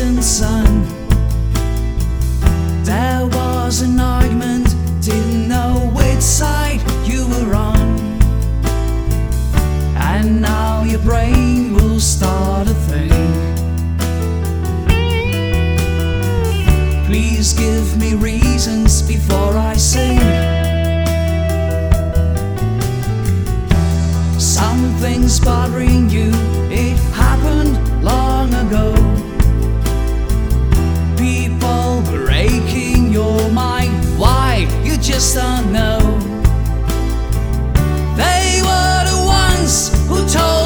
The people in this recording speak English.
distant sun. There was an argument, didn't know which side you were on. And now your brain will start a thing. Please give me reasons before I sing. Something's bothering you, it happened long ago. People were aching your mind, why? You just don't know. They were the ones who told